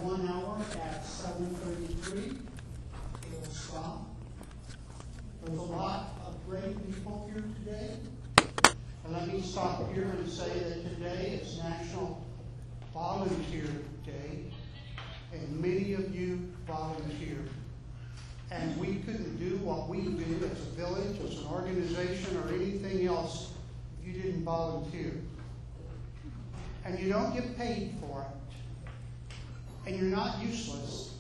1 hour at 7:33. It will stop. There's a lot of great people here today. And let me stop here and say that today is National Volunteer Day, and many of you volunteer. And we couldn't do what we do as a village, as an organization, or anything else if you didn't volunteer. And you don't get paid for it. And you're not useless.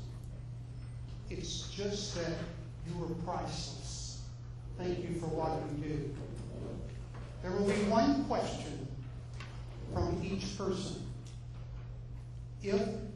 It's just that you are priceless. Thank you for what you do. There will be one question from each person. If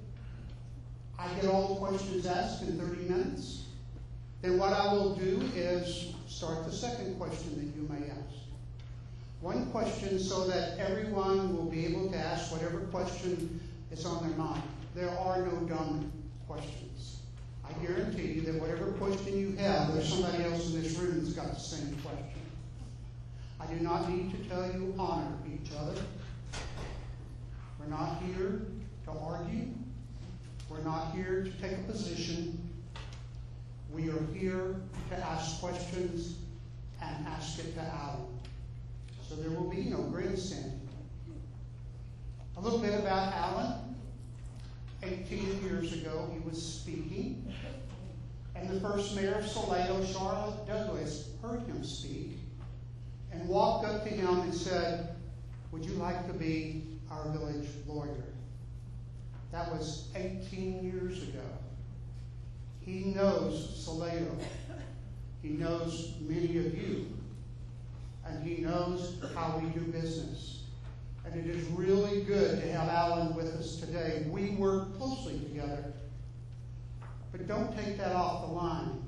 I get all the questions asked in 30 minutes, then what I will do is start the second question that you may ask. One question so that everyone will be able to ask whatever question is on their mind. There are no dumb questions. I guarantee you that whatever question you have, there's somebody else in this room that's got the same question. I do not need to tell you honor each other. We're not here to argue. We're not here to take a position. We are here to ask questions and ask it to Alan. So there will be no grandstanding. A little bit about Alan. 18 years ago, he was speaking, and the first mayor of Salado, Charlotte Douglas, heard him speak and walked up to him and said, "Would you like to be our village lawyer?" That was 18 years ago. He knows Salado. He knows many of you. And he knows how we do business. And it is really good to have Alan with us today. We work closely together. But don't take that off the line.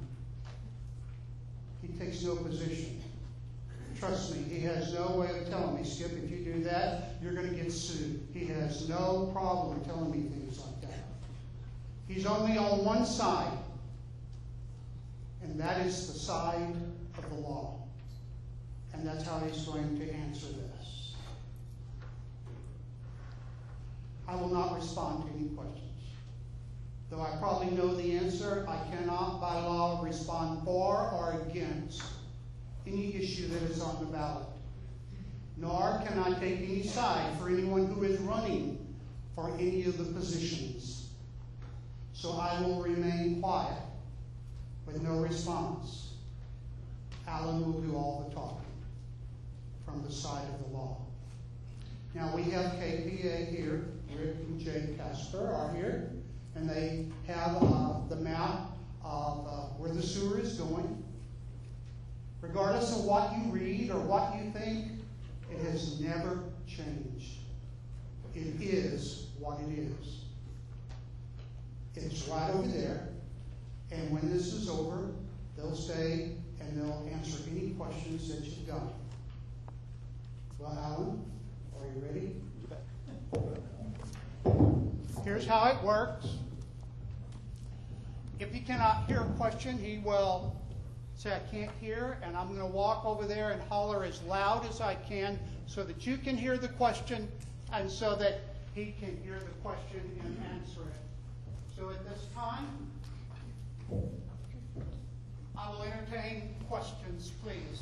He takes no position. Trust me, he has no way of telling me, "Skip, if you do that, you're going to get sued." He has no problem telling me things like that. He's only on one side, and that is the side of the law. And that's how he's going to answer this. I will not respond to any questions. Though I probably know the answer, I cannot by law respond for or against any issue that is on the ballot. Nor can I take any side for anyone who is running for any of the positions. So I will remain quiet with no response. Alan will do all the talking from the side of the law. Now we have KPA here. Rick and Jay Casper are here, and they have the map of where the sewer is going. Regardless of what you read or what you think, it has never changed. It is what it is. It's right over there, and when this is over, they'll stay and they'll answer any questions that you've got. Well, Alan, are you ready? Here's how it works. If he cannot hear a question, he will say, "I can't hear," and I'm going to walk over there and holler as loud as I can so that you can hear the question and so that he can hear the question and answer it. So at this time, I will entertain questions, please.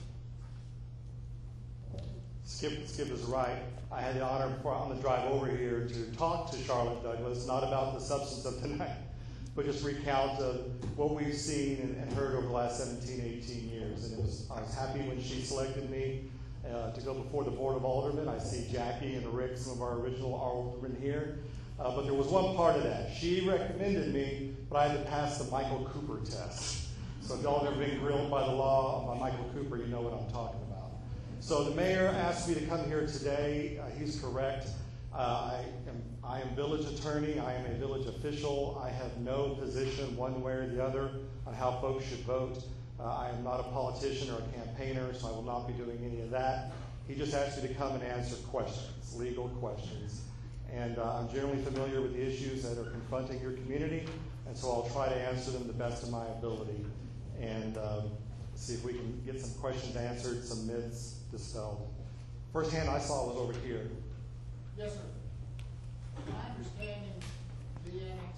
Skip is right. I had the honor on the drive over here to talk to Charlotte Douglas, not about the substance of tonight, but just recount what we've seen and heard over the last 17, 18 years. And I was happy when she selected me to go before the Board of Aldermen. I see Jackie and Rick, some of our original aldermen here. But there was one part of that. She recommended me, but I had to pass the Michael Cooper test. So if y'all have ever been grilled by the law by Michael Cooper, you know what I'm talking about. So the mayor asked me to come here today. He's correct. I am village attorney. I am a village official. I have no position one way or the other on how folks should vote. I am not a politician or a campaigner, so I will not be doing any of that. He just asked me to come and answer questions, legal questions. And I'm generally familiar with the issues that are confronting your community, and so I'll try to answer them the best of my ability and see if we can get some questions answered, some myths dispelled. First hand I saw was over here. Yes, sir. My understanding, the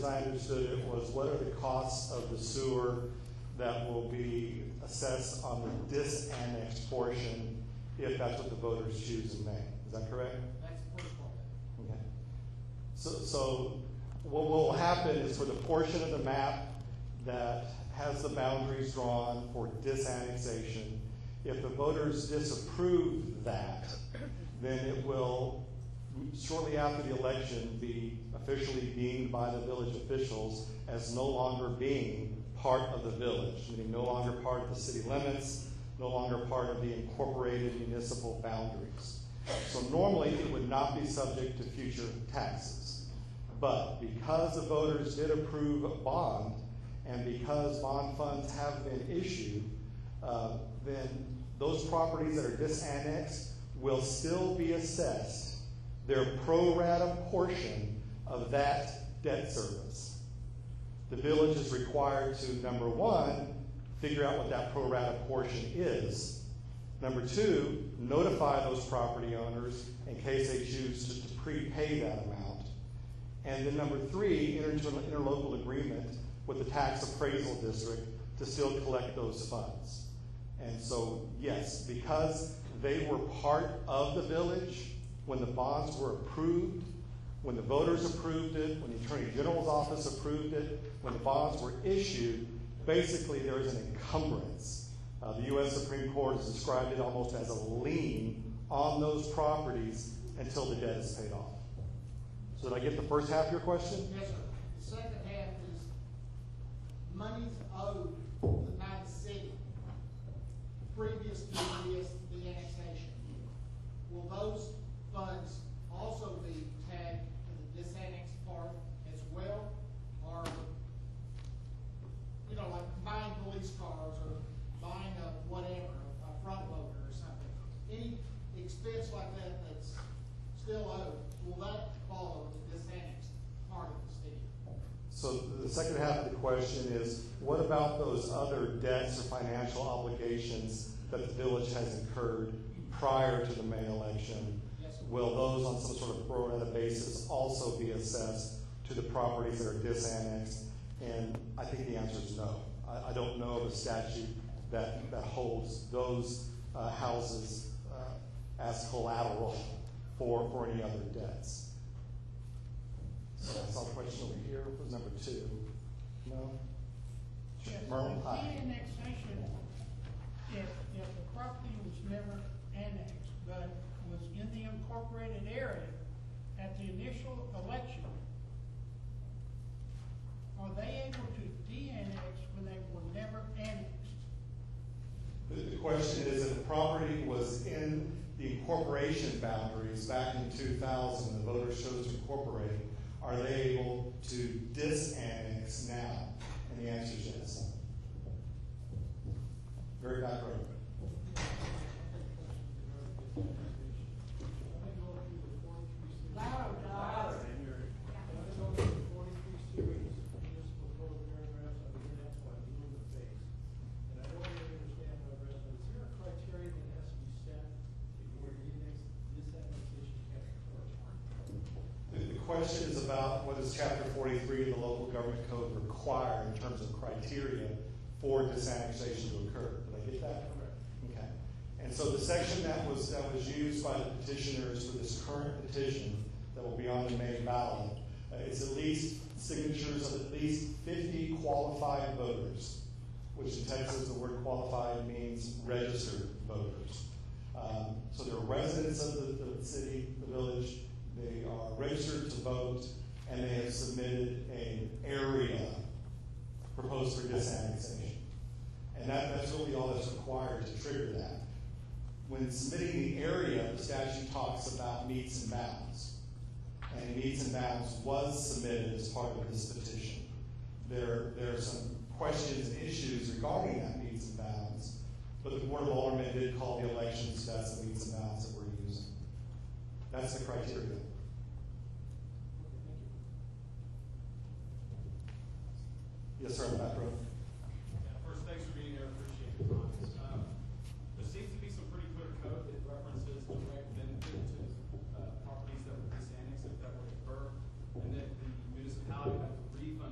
I understood it, was what are the costs of the sewer that will be assessed on the disannexed portion if that's what the voters choose in May. Is that correct? That's the first part. Okay. So what will happen is for the portion of the map that has the boundaries drawn for disannexation, if the voters disapprove that, then it will, shortly after the election, be officially deemed by the village officials as no longer being part of the village, meaning no longer part of the city limits, no longer part of the incorporated municipal boundaries. So normally it would not be subject to future taxes. But because the voters did approve a bond, and because bond funds have been issued, then those properties that are disannexed will still be assessed their pro rata portion of that debt service. The village is required to, number one, figure out what that pro rata portion is. Number two, notify those property owners in case they choose to prepay that amount. And then number three, enter into an interlocal agreement with the tax appraisal district to still collect those funds. And so, yes, because they were part of the village when the bonds were approved, when the voters approved it, when the Attorney General's office approved it, when the bonds were issued, basically there is an encumbrance. The U.S. Supreme Court has described it almost as a lien on those properties until the debt is paid off. So did I get the first half of your question? Yes, sir. The second half is monies owed by the city previous to the annexation. Will those funds also be tagged to the disannexed part as well? Or, you know, like buying police cars or buying a whatever, a front loader or something. Any expense like that that's still owed, will that follow the disannexed part of the city? So the second half of the question is, what about those other debts or financial obligations that the village has incurred prior to the May election? Yes, sir. Will those on some sort of pro rata basis also be assessed to the properties that are disannexed? And I think the answer is no. I don't know of a statute that holds those houses as collateral for any other debts. So I saw a question over here. What was number two? No? Yes, Merle, the hi. annexation, if the property was never annexed, but was in the incorporated area at the initial election, are they able to de-annex when they were never annexed? The question is, if the property was in the incorporation boundaries back in 2000, when the voters chose to incorporate, are they able to disannex now? And the answer is yes. Very back row. The question is about what does Chapter 43 of the Local Government Code require in terms of criteria for disannexation to occur. Did I get that? Okay. And so the section that was used by the petitioners for this current petition that will be on the May ballot is at least signatures of at least 50 qualified voters, which in Texas the word qualified means registered voters. So they're residents of the city, the village. They are registered to vote, and they have submitted an area proposed for disannexation. And that's really all that's required to trigger that. When submitting the area, the statute talks about meets and bounds. And meets and bounds was submitted as part of this petition. There are some questions and issues regarding that meets and bounds, but the Board of Aldermen did call the elections that's the meets and bounds that we're using. That's the criteria. Yes, sir, in the back row. First, thanks for being here. Appreciate your comments. There seems to be some pretty clear code that references direct benefit to properties that were disannexed if that were to occur, and that the municipality would have to refund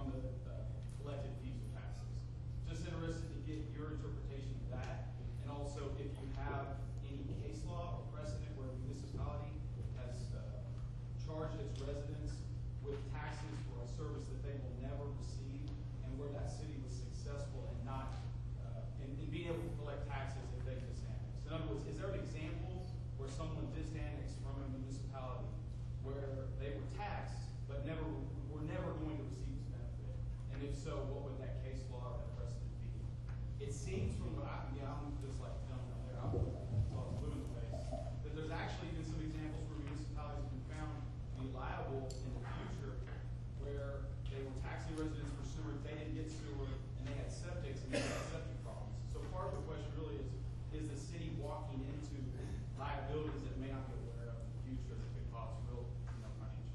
from the collected fees or taxes. Just interested to get your interpretation of that, and also if you have any case law or precedent where a municipality has charged its residents with taxes for a service that they will never receive, and where that city was successful in not in being able to collect taxes if they disannexed. In other words, is there an example where someone disannexed from a municipality where they were taxed but were never going to receive this benefit? And if so, what would that case law or that precedent be? It seems from what I'm just like jumping on there, I'm blue in the face, that there's actually been some examples where municipalities have been found to be liable in the future where they were taxing residents for sewer, they didn't get sewer, and they had septics and they had septic problems. So part of the question really is the city walking into liabilities that may not be aware of in the future that could cause real financial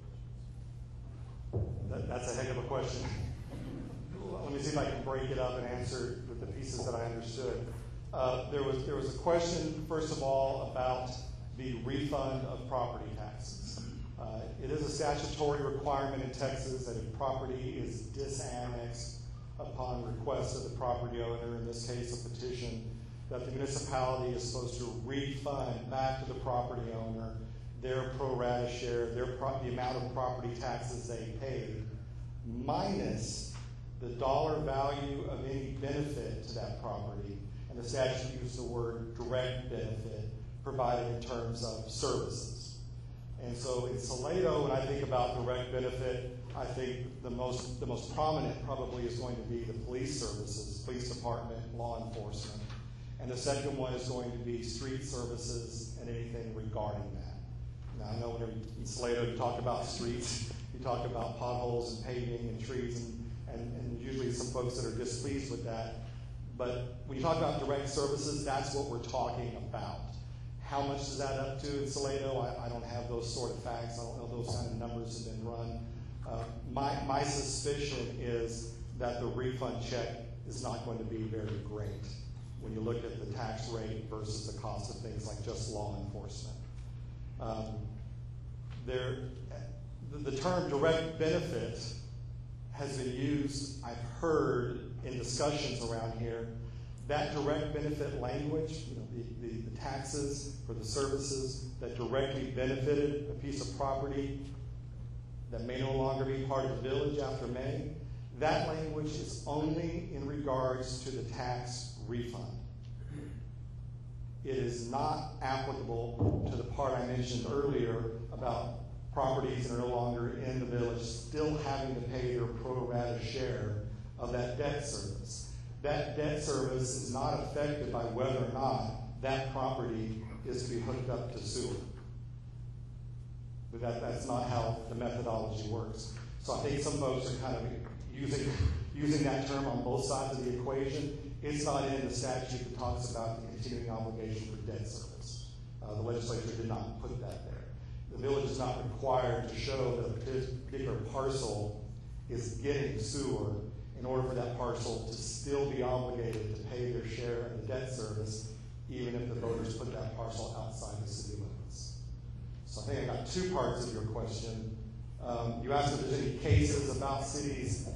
issues? That's a heck of a question. Let me see if I can break it up and answer with the pieces that I understood. There was a question, first of all, about the refund of property taxes. It is a statutory requirement in Texas that if property is disannexed upon request of the property owner, in this case a petition, that the municipality is supposed to refund back to the property owner their pro rata share, the amount of property taxes they paid, minus the dollar value of any benefit to that property. And the statute uses the word direct benefit provided in terms of services. And so in Salado, when I think about direct benefit, I think the most prominent probably is going to be the police services, police department, law enforcement. And the second one is going to be street services and anything regarding that. Now, I know whenever in Salado you talk about streets, you talk about potholes and paving and trees and usually some folks that are displeased with that. But when you talk about direct services, that's what we're talking about. How much is that up to in Salado? I don't have those sort of facts. I don't know those kind of numbers have been run. My suspicion is that the refund check is not going to be very great when you look at the tax rate versus the cost of things like just law enforcement. The term direct benefit has been used, I've heard in discussions around here. That direct benefit language, the taxes for the services that directly benefited a piece of property that may no longer be part of the village after May, that language is only in regards to the tax refund. It is not applicable to the part I mentioned earlier about properties that are no longer in the village still having to pay their pro rata share of that debt service. That debt service is not affected by whether or not that property is to be hooked up to sewer. But that's not how the methodology works. So I think some folks are kind of using that term on both sides of the equation. It's not in the statute that talks about the continuing obligation for debt service. The legislature did not put that there. The village is not required to show that a particular parcel is getting sewer in order for that parcel to still be obligated to pay their share of the debt service, even if the voters put that parcel outside the city limits. So I think I got two parts of your question. You asked if there's any cases about cities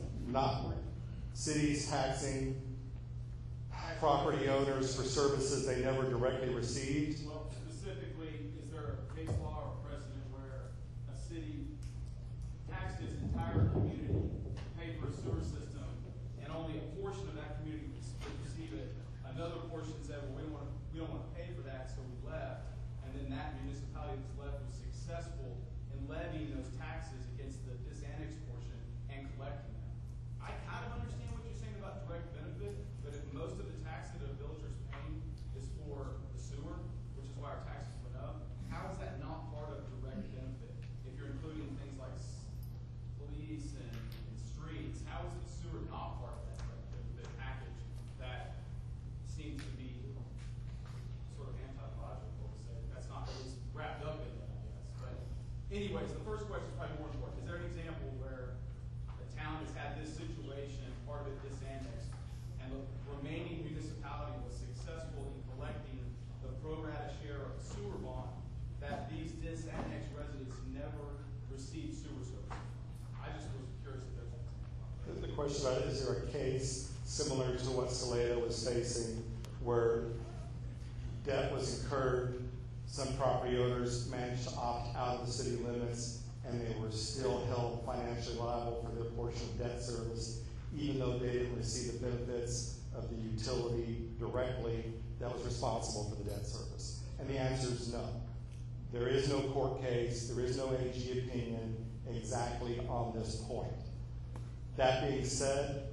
taxing property owners for services they never directly received. Well, specifically, is there a case law or precedent where a city taxed its entire community, paid for a sewer system, and only a portion of that community would receive it? Another portion said, well, we don't want to pay for that, so we left. And then that municipality that was left was successful in levying those taxes against the disannexed portion and collecting them. I kind of understand what you're saying about direct benefit, but if most of the tax that a villager's paying is for the sewer, which is why our taxes went up, how is that not part of direct benefit? If you're including things like police and streets, how is the sewer not part of that direct benefit package that seems to be sort of anti-logical to say that's not really wrapped up in it, I guess. But anyways, the first question is probably more important. Is there an example where the town has had this situation, part of it disannexed, and the remaining municipality was successful in collecting the pro rata share of the sewer bond that these disannexed residents never received sewer service? I just was curious if there's an example. The question about is there a case similar to what Salado was facing where debt was incurred, some property owners managed to opt out of the city limits, and they were still held financially liable for their portion of debt service, even though they didn't receive the benefits of the utility directly that was responsible for the debt service? And the answer is no. There is no court case, there is no AG opinion exactly on this point. That being said,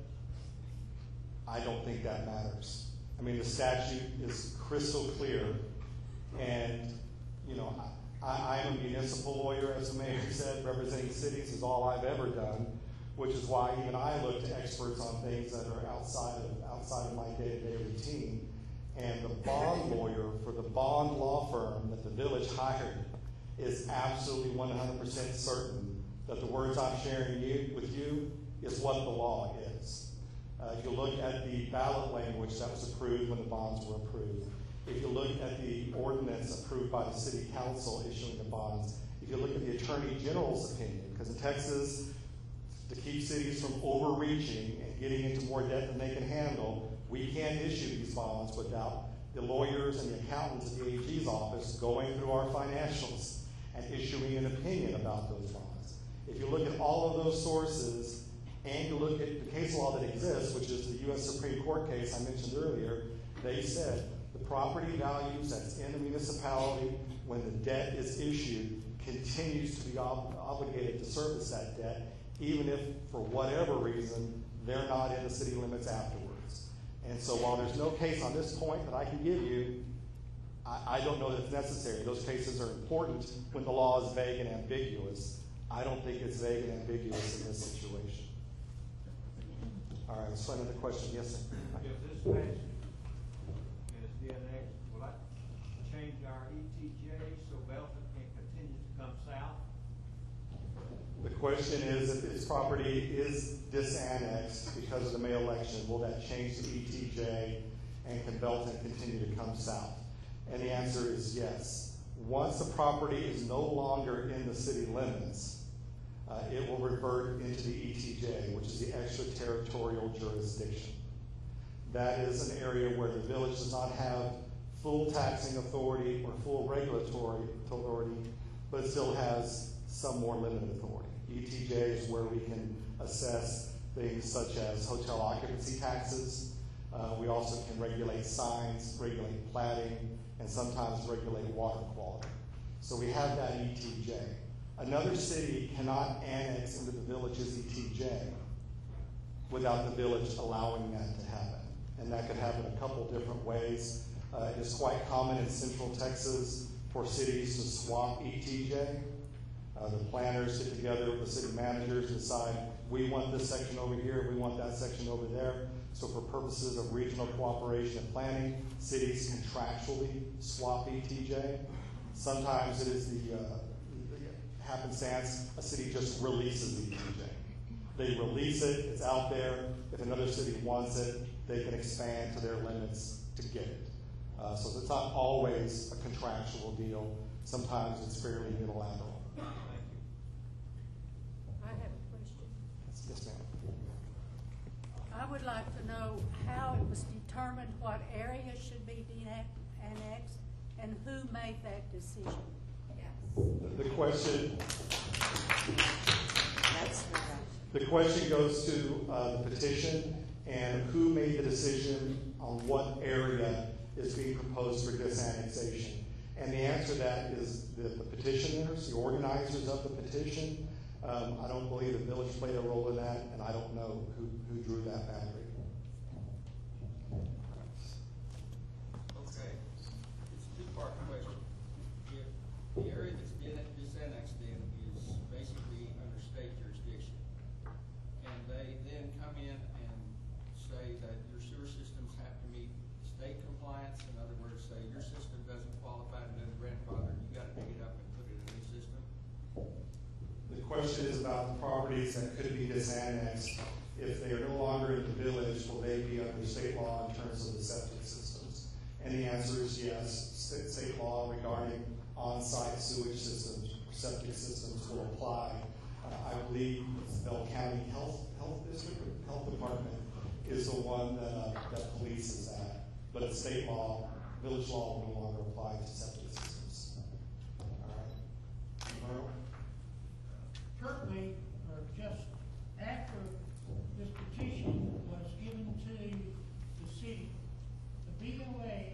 I don't think that matters. I mean, the statute is crystal clear, and, you know, I'm a municipal lawyer, as the mayor said. Representing cities is all I've ever done, which is why even I look to experts on things that are outside of my day-to-day routine. And the bond lawyer for the bond law firm that the village hired is absolutely 100% certain that the words I'm sharing with you is what the law is. If you look at the ballot language that was approved when the bonds were approved, if you look at the ordinance approved by the city council issuing the bonds, if you look at the attorney general's opinion, because in Texas, to keep cities from overreaching and getting into more debt than they can handle, we can't issue these bonds without the lawyers and the accountants at the AG's office going through our financials and issuing an opinion about those bonds. If you look at all of those sources and you look at the case law that exists, which is the U.S. Supreme Court case I mentioned earlier, they said the property values that's in the municipality when the debt is issued continues to be obligated to service that debt, even if, for whatever reason, they're not in the city limits afterwards. And so while there's no case on this point that I can give you, I don't know that it's necessary. Those cases are important when the law is vague and ambiguous. I don't think it's vague and ambiguous in this situation. All right, let's find another question. Yes, sir. If this passes as the annex, will that change our ETJ so Belton can continue to come south? The question is, if its property is disannexed because of the May election, will that change the ETJ and can Belton continue to come south? And the answer is yes. Once the property is no longer in the city limits, it will revert into the ETJ, which is the extraterritorial jurisdiction. That is an area where the village does not have full taxing authority or full regulatory authority, but still has some more limited authority. ETJ is where we can assess things such as hotel occupancy taxes. We also can regulate signs, regulate platting, and sometimes regulate water quality. So we have that ETJ. Another city cannot annex into the village's ETJ without the village allowing that to happen. And that could happen a couple different ways. It is quite common in Central Texas for cities to swap ETJ. The planners get together with the city managers and decide, we want this section over here, we want that section over there. So for purposes of regional cooperation and planning, cities contractually swap ETJ. Sometimes it is the happenstance, a city just releases ETJ. They release it, it's out there. If another city wants it, they can expand to their limits to get it. So it's not always a contractual deal. Sometimes it's fairly unilateral. I have a question. Yes, ma'am. I would like to know how it was determined what area should be annexed and who made that decision. The question goes to the petition and who made the decision on what area is being proposed for disannexation. And the answer to that is the petitioners, the organizers of the petition. I don't believe the village played a role in that, and I don't know who drew that boundary. Okay, it's a two-part question. If the area that's been disannexed then is basically under state jurisdiction, and they then come in and say that your sewer systems have to meet state compliance, in other words, say your system doesn't qualify to do grandfather, you got to pick it up and put it in a new system. The question is about the properties that could be disannexed. If they are no longer in the village, will they be under state law in terms of the septic systems? And the answer is yes. State law regarding on-site sewage systems or septic systems will apply. I believe it's the Bell County Health District or Health department is the one that polices that. But state law, village law will no longer apply to septic systems. All right. Merle? Currently, or just after this petition was given to the city, the BOA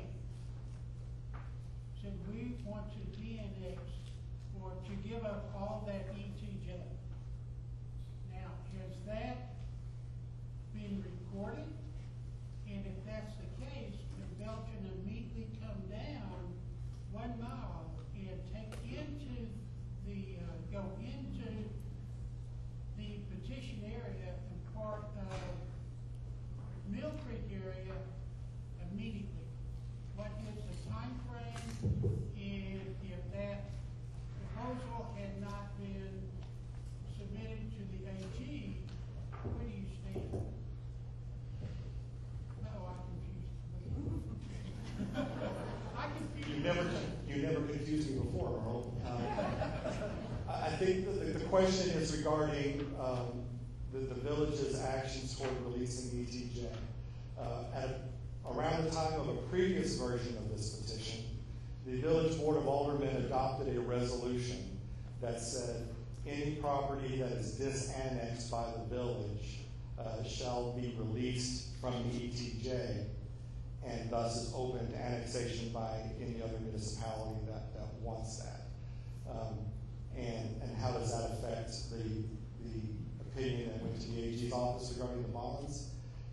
said we want to de-annex or to give up all that ETJ. Now, has that been recorded? And if that's the case, can Belton immediately come down 1 mile and take into the, go into the petition area and part of Mill Creek area immediately? What is the time frame? And if that proposal had not been submitted to the AG, where do you stand? No, I confused. I confused. You never confused me before, Earl. I think the question is regarding the village's actions toward releasing ETJ. Around the time of a previous version of this petition, the Village Board of Aldermen adopted a resolution that said any property that is disannexed by the village shall be released from the ETJ, and thus is open to annexation by any other municipality that wants that. And how does that affect the opinion that went to the AG's office regarding the bonds?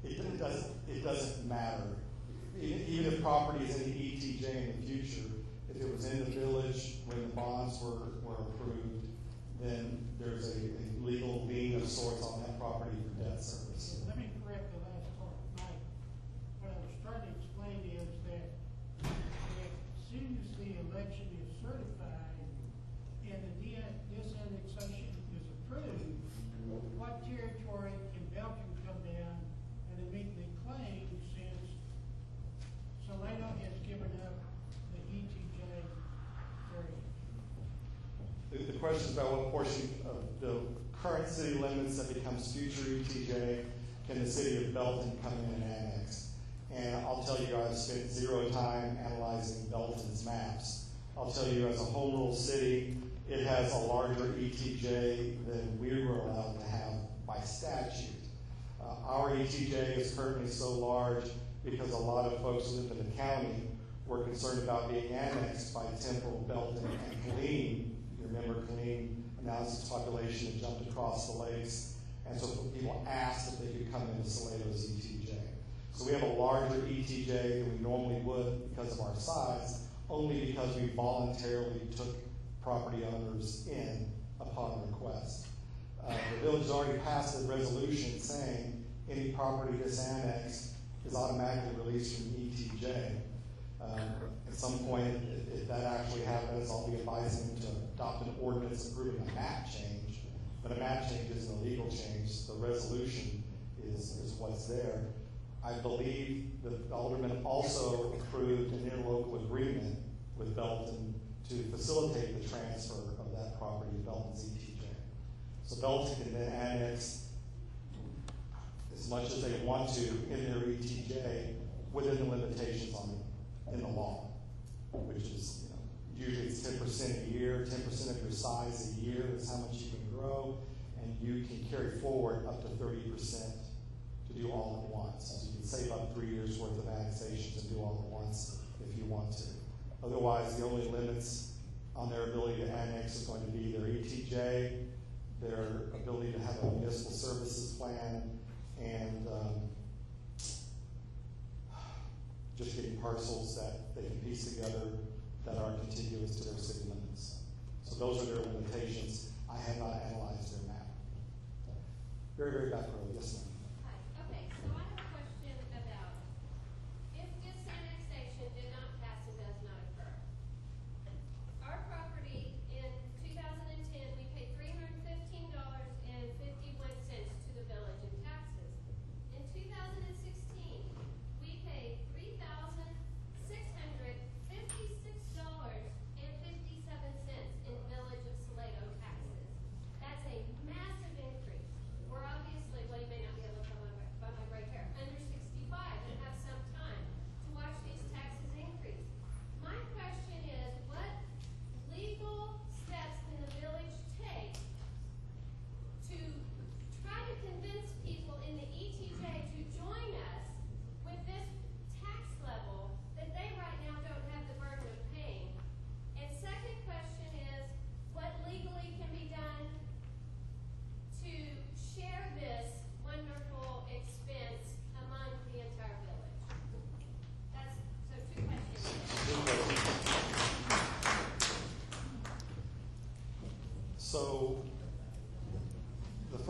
It doesn't matter. Even if property is in the ETJ in the future, if it was in the village when the bonds were approved, then there's a legal lien of sorts on that property for debt service. Let me correct the last part. What I was trying to explain is that as soon as the election is certified and the disannexation is approved, what territory can Belton come down and immediately claim since Salado has given up the ETJ area? The question is about what portion of the current city limits that becomes future ETJ can the city of Belton come in and annex. And I'll tell you, I've spent zero time analyzing Belton's maps. I'll tell you, as a home rule city, it has a larger ETJ than we were allowed to have by statute. Our ETJ is currently so large because a lot of folks who live in the county were concerned about being annexed by Temple, Belton, and Killeen. You remember Killeen announced its population and jumped across the lakes, and so people asked if they could come into Salado's ETJ. So we have a larger ETJ than we normally would because of our size, only because we voluntarily took property owners in upon request. The village has already passed a resolution saying any property disannexed is automatically released from the ETJ. At some point, if that actually happens, I'll be advising them to adopt an ordinance approving a map change. But a map change isn't a legal change. The resolution is what's there. I believe the alderman also approved an interlocal agreement with Belton to facilitate the transfer of that property to Belton's ETJ. So Belton can then annex as much as they want to in their ETJ within the limitations in the law, which is, usually it's 10% a year, 10% of your size a year is how much you can grow, and you can carry forward up to 30% to do all at once. So you can save up 3 years worth of annexations and do all at once if you want to. Otherwise, the only limits on their ability to annex is going to be their ETJ, their ability to have a municipal services plan, and just getting parcels that they can piece together that are contiguous to their city limits. So those are their limitations. I have not analyzed their map. Very, very back row. Yes, ma'am. Hi. Okay, so I have a question about if disannexation did not pass and does not occur. Our property in 2010, we paid $315.51 to the village in taxes. In 2016, we paid $3,656.57 in Village of Salado taxes. That's a massive increase. We're obviously, well, you may not be able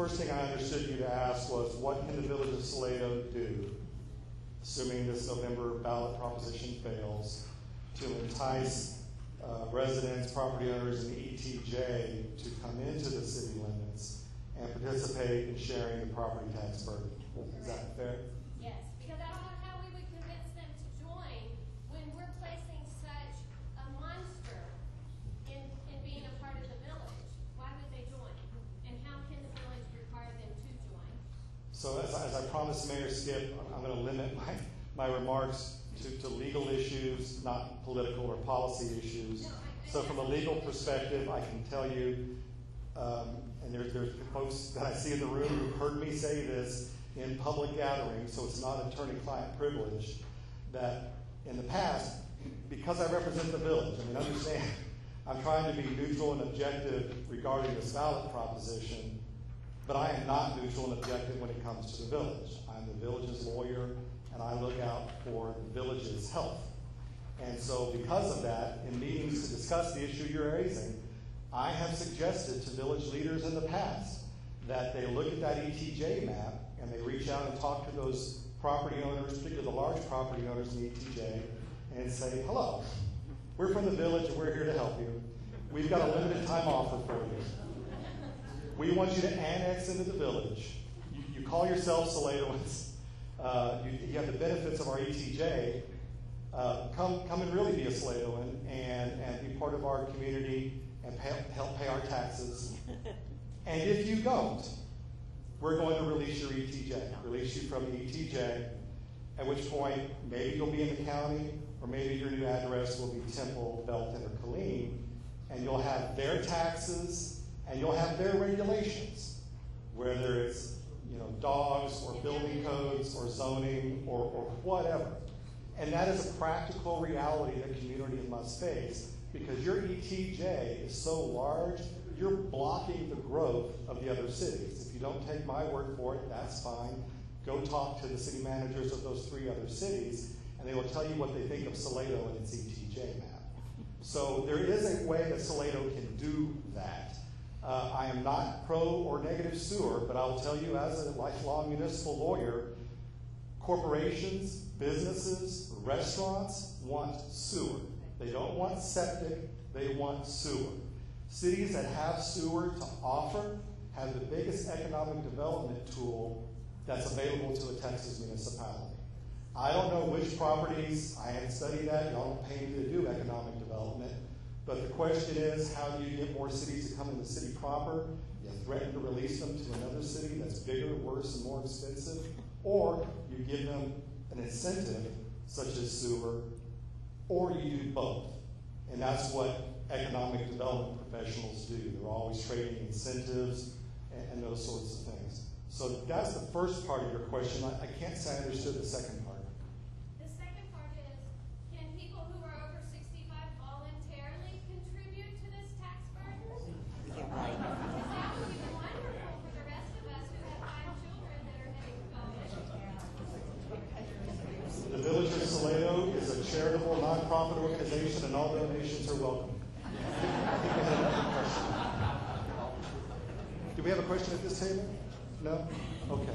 first thing I understood you to ask was, what can the village of Salado do, assuming this November ballot proposition fails, to entice residents, property owners, and the ETJ to come into the city limits and participate in sharing the property tax burden. Is that fair? Yes, because I don't know how we would convince them to join when we're placing such a monster in being a part of the village. Why would they join? And how can the village require them to join? So as I promised Mayor Skip, I'm going to limit my remarks to legal issues, not political or policy issues. So from a legal perspective, I can tell you, and there's folks that I see in the room who've heard me say this in public gatherings, so it's not attorney-client privilege, that in the past, because I represent the village, I mean, understand, I'm trying to be neutral and objective regarding this ballot proposition, but I am not neutral and objective when it comes to the village. I'm the village's lawyer, and I look out for the village's health. And so because of that, in meetings to discuss the issue you're raising, I have suggested to village leaders in the past that they look at that ETJ map and they reach out and talk to those property owners, particularly the large property owners in the ETJ, and say, hello, we're from the village and we're here to help you. We've got a limited time offer for you. We want you to annex into the village. You call yourselves Saladoans. You have the benefits of our ETJ. Come and really be a Saladoan and be part of our community and help pay our taxes. And if you don't, we're going to release your ETJ, release you from the ETJ, at which point maybe you'll be in the county, or maybe your new address will be Temple, Belton, or Killeen, and you'll have their taxes and you'll have their regulations, whether it's dogs or building codes or zoning or whatever. And that is a practical reality that community must face, because your ETJ is so large, you're blocking the growth of the other cities. If you don't take my word for it, that's fine. Go talk to the city managers of those 3 other cities, and they will tell you what they think of Salado and its ETJ map. So there is a way that Salado can do that. I am not pro or negative sewer, but I will tell you as a lifelong municipal lawyer, corporations, businesses, restaurants want sewer. They don't want septic, they want sewer. Cities that have sewer to offer have the biggest economic development tool that's available to a Texas municipality. I don't know which properties, I haven't studied that, y'all don't pay me to do economic development, but the question is, how do you get more cities to come in the city proper? You threaten to release them to another city that's bigger, worse, and more expensive, or you give them an incentive, such as sewer, or you do both. And that's what economic development professionals do. They're always trading incentives and those sorts of things. So that's the first part of your question. I can't say I understood the second part. The second part is, can people who are over 65 voluntarily contribute to this tax burden? Yeah, right. Because that would be wonderful for the rest of us who have 5 children that are heading to college. The Village of Salado is a charitable, nonprofit organization, and all donations are welcome. Do we have a question at this table? No? Okay.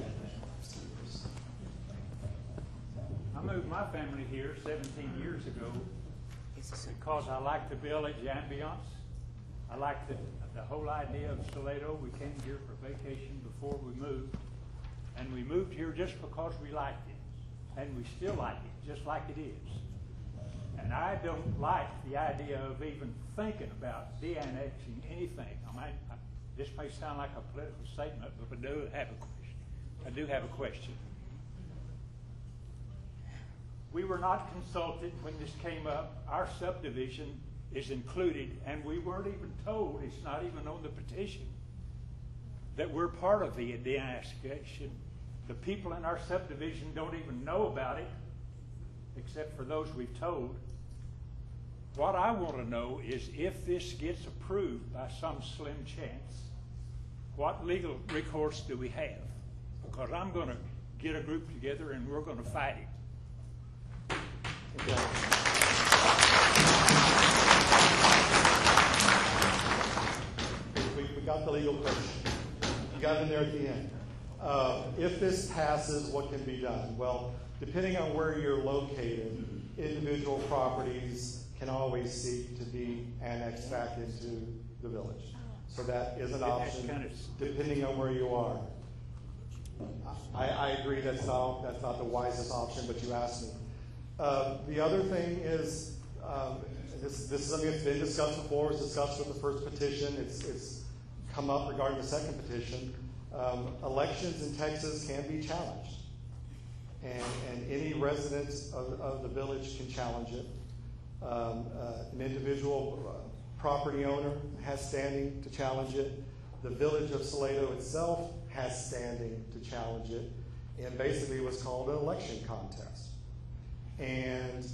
I moved my family here 17 years ago because I like the village ambiance. I like the whole idea of Salado. We came here for vacation before we moved, and we moved here just because we liked it, and we still like it, just like it is. And I don't like the idea of even thinking about de-annexing anything. This may sound like a political statement, but I do have a question. We were not consulted when this came up. Our subdivision is included, and we weren't even told, it's not even on the petition, that we're part of the de-annexation. The people in our subdivision don't even know about it, except for those we've told. What I want to know is, if this gets approved by some slim chance, what legal recourse do we have? Because I'm going to get a group together and we're going to fight it. Okay. We got the legal question. You got in there at the end. If this passes, what can be done? Well, depending on where you're located, individual properties can always seek to be annexed back into the village. So that is an option, depending on where you are. I agree that's not the wisest option, but you asked me. The other thing is, this is something that's been discussed before. It was discussed with the first petition. It's come up regarding the second petition. Elections in Texas can be challenged, and any resident of the village can challenge it. An individual property owner has standing to challenge it. The village of Salado itself has standing to challenge it, and basically what's called an election contest. And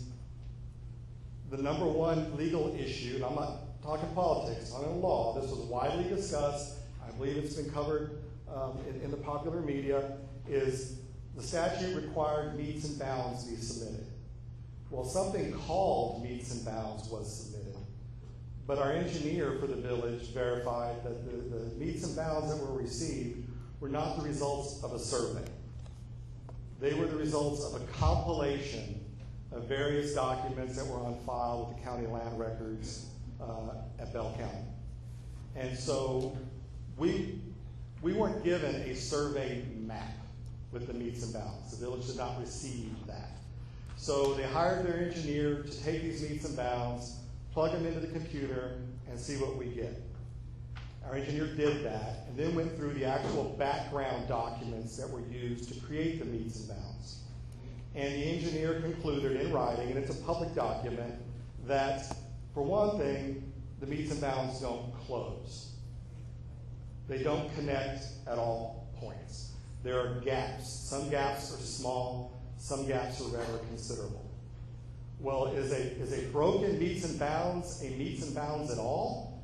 the number one legal issue, and I'm not talking politics, I'm talking law, this was widely discussed, I believe it's been covered in the popular media, is the statute required meets and bounds be submitted. Well, something called meets and bounds was submitted, but our engineer for the village verified that the meets and bounds that were received were not the results of a survey. They were the results of a compilation of various documents that were on file with the county land records at Bell County. And so we weren't given a survey map with the meets and bounds. The village did not receive that. So they hired their engineer to take these meets and bounds, plug them into the computer, and see what we get. Our engineer did that, and then went through the actual background documents that were used to create the meets and bounds. And the engineer concluded in writing, and it's a public document, that for one thing, the meets and bounds don't close. They don't connect at all points. There are gaps. Some gaps are small, some gaps are rather considerable. Well, is a broken meets and bounds a meets and bounds at all?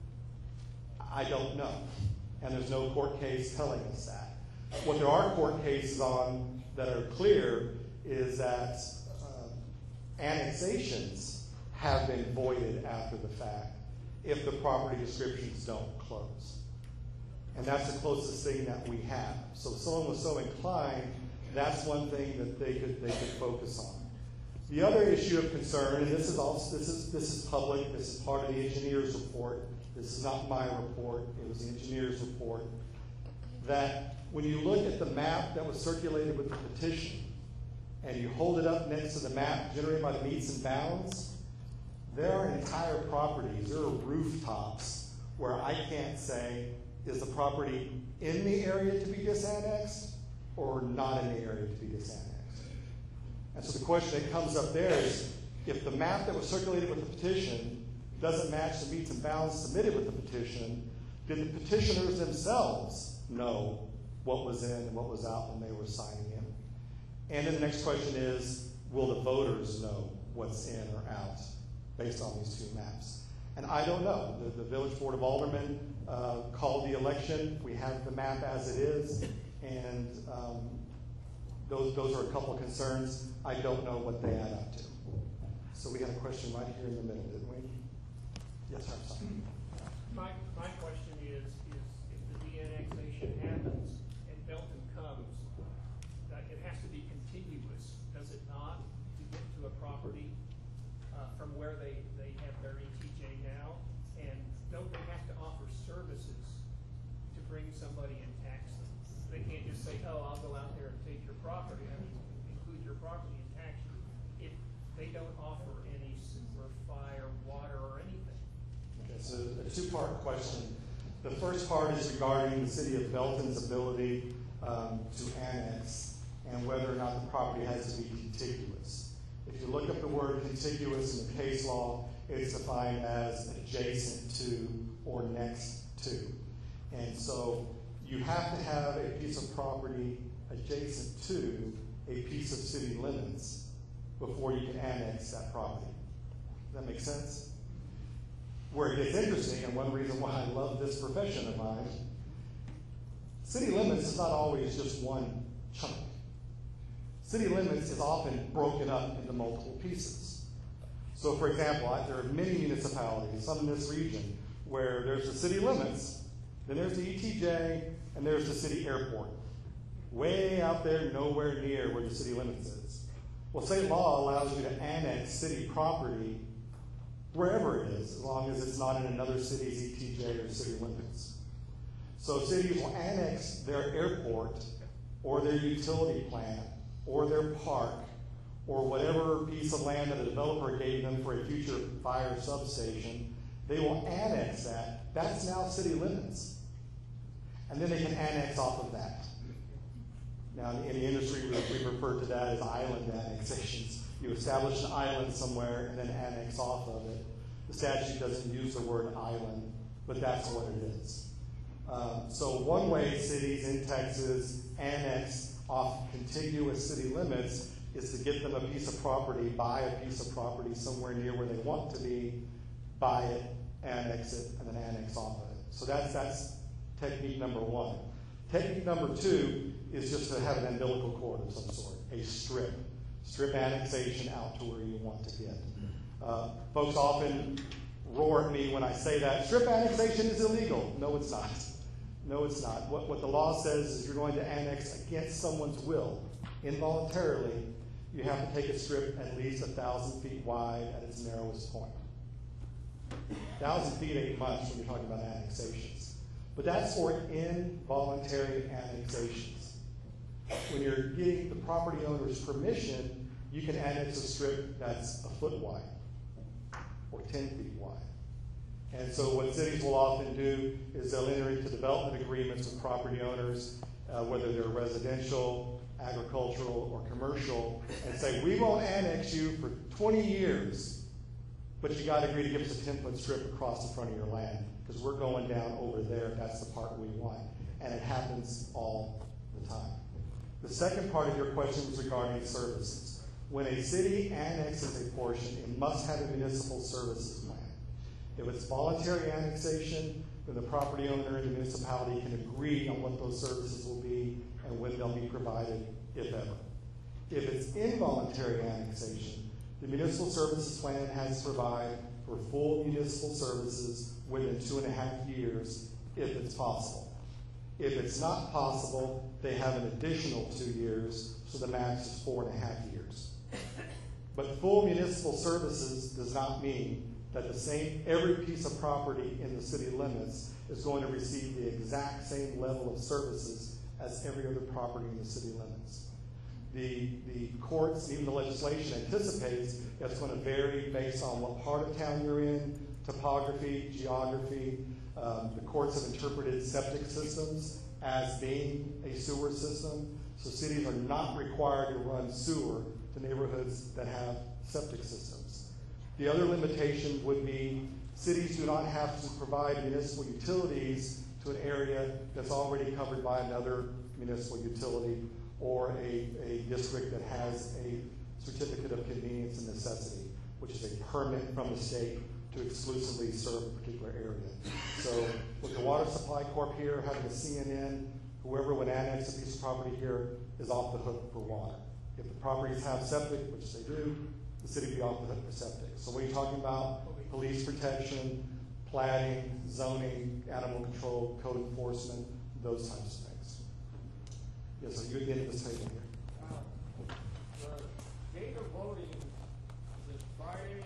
I don't know. And there's no court case telling us that. What there are court cases on that are clear is that annexations have been voided after the fact if the property descriptions don't close. And that's the closest thing that we have. So if someone was so inclined, that's one thing that they could focus on. The other issue of concern, and this is public, this is part of the engineer's report. This is not my report, it was the engineer's report, that when you look at the map that was circulated with the petition, and you hold it up next to the map generated by the meets and bounds, there are entire properties, there are rooftops where I can't say, is the property in the area to be disannexed or not in the area to be disannexed? And so the question that comes up there is, if the map that was circulated with the petition doesn't match the meets and bounds submitted with the petition, did the petitioners themselves know what was in and what was out when they were signing in? And then the next question is, will the voters know what's in or out based on these two maps? And I don't know. The Village Board of Aldermen called the election. We have the map as it is, and those are a couple of concerns. I don't know what they add up to. So we had a question right here in the middle, didn't we? Yes, sir. Sorry. My question is if the de-annexation happens and Belton comes, it has to be contiguous, does it not, to get to a property from where they have their ETJ now? And don't they have to offer services to bring somebody and tax them? They can't just say, oh, I'll go out there and take your property. I mean, include your property and tax you. If they don't offer any sewer, fire, water, or anything. Okay, so a two-part question. The first part is regarding the city of Belton's ability to annex and whether or not the property has to be contiguous. If you look up the word contiguous in the case law, it's defined as adjacent to or next to. And so you have to have a piece of property adjacent to a piece of city limits before you can annex that property. Does that make sense? Where it gets interesting, and one reason why I love this profession of mine, city limits is not always just one chunk. City limits is often broken up into multiple pieces. So for example, there are many municipalities, some in this region, where there's the city limits, then there's the ETJ, and there's the city airport, way out there, nowhere near where the city limits is. Well, state law allows you to annex city property wherever it is, as long as it's not in another city's ETJ or city limits. So cities will annex their airport or their utility plant or their park or whatever piece of land that a developer gave them for a future fire substation. They will annex that. That's now city limits. And then they can annex off of that. Now, in the industry, we refer to that as island annexations. You establish an island somewhere and then annex off of it. The statute doesn't use the word island, but that's what it is. So one way cities in Texas annex off contiguous city limits is to get them a piece of property, buy a piece of property somewhere near where they want to be, buy it, annex it, and then annex off of it. So that's technique number one. Technique number two is just to have an umbilical cord of some sort, a strip annexation out to where you want to get. Folks often roar at me when I say that. Strip annexation is illegal. No, it's not. No, it's not. What the law says is you're going to annex against someone's will, involuntarily. You have to take a strip at least 1,000 feet wide at its narrowest point. 1,000 feet ain't much when you're talking about annexations. But that's for involuntary annexations. When you're getting the property owner's permission, you can annex a strip that's a foot wide or 10 feet wide. And so what cities will often do is they'll enter into development agreements with property owners, whether they're residential, agricultural, or commercial, and say, we won't annex you for 20 years, but you got to agree to give us a 10-foot strip across the front of your land, because we're going down over there. That's the part we want. And it happens all the time. The second part of your question was regarding services. When a city annexes a portion, it must have a municipal services plan. If it's voluntary annexation, then the property owner and the municipality can agree on what those services will be and when they'll be provided, if ever. If it's involuntary annexation, the municipal services plan has to provide for full municipal services within 2.5 years, if it's possible. If it's not possible, they have an additional 2 years, so the max is 4.5 years. But full municipal services does not mean that every piece of property in the city limits is going to receive the exact same level of services as every other property in the city limits. The courts, even the legislation, anticipates it's going to vary based on what part of town you're in, topography, geography. The courts have interpreted septic systems as being a sewer system, so cities are not required to run sewer to neighborhoods that have septic systems. The other limitation would be cities do not have to provide municipal utilities to an area that's already covered by another municipal utility or a district that has a certificate of convenience and necessity, which is a permit from the state to exclusively serve a particular area. So with the Water Supply Corp here having a CNN, whoever would annex a piece of property here is off the hook for water. If the properties have septic, which they do, the city would be off the hook for septic. So when you're talking about police protection, platting, zoning, animal control, code enforcement, those types of things. Yes, sir, you're at the end of this table here. The date of voting is Friday,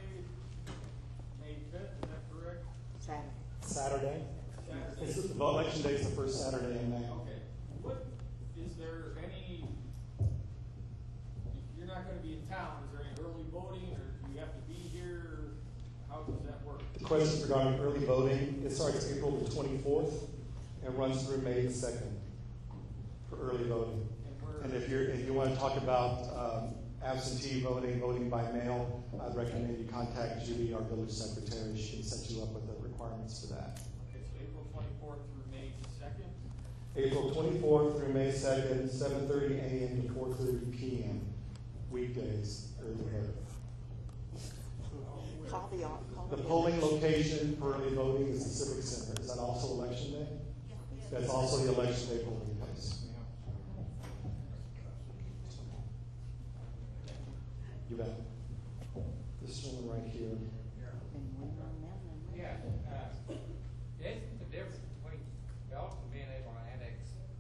May 5th, is that correct? Saturday. The election day is the first Saturday in May. Okay. What, is there any, if you're not going to be in town, is there any early voting, or do you have to be here? How does that work? The question regarding early voting, it starts April the 24th and runs through May the 2nd for early voting. And if you want to talk about absentee voting, voting by mail, I'd recommend you contact Judy, our village secretary. She can set you up with the requirements for that. Okay, so April 24th through May 2nd? April 24th through May 2nd, 7:30 a.m. to 4:30 p.m. Weekdays, early voting. The polling location for early voting is the Civic Center. Is that also election day? That's also the election day polling place. You bet. This one right here. Yeah, isn't the difference between Belton being able to annex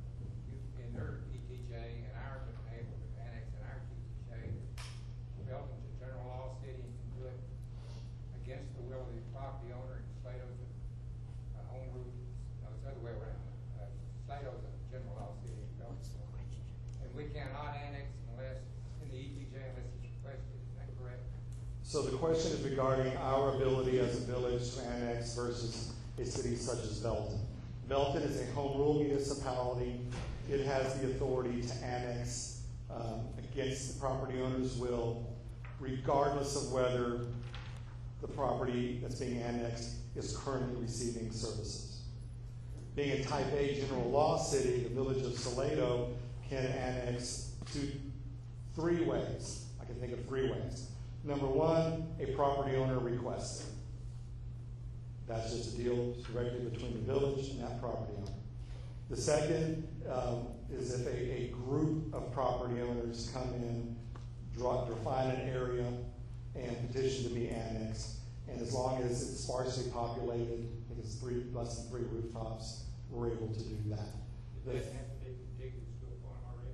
we cannot annex unless, in the ETJ unless it's requested, is that correct? So the question is regarding our ability as a village to annex versus a city such as Belton. Belton is a home rule municipality. It has the authority to annex against the property owner's will, regardless of whether the property that's being annexed is currently receiving services. Being a type A general law city, the village of Salado can annex three ways. I can think of 3 ways. Number 1, a property owner requests it. That's just a deal directly between the village and that property owner. The second is if a group of property owners come in, define an area, and petition to be annexed. And as long as it's sparsely populated, I think it's less than 3 rooftops, we're able to do that. It doesn't have to be contiguous to a point already?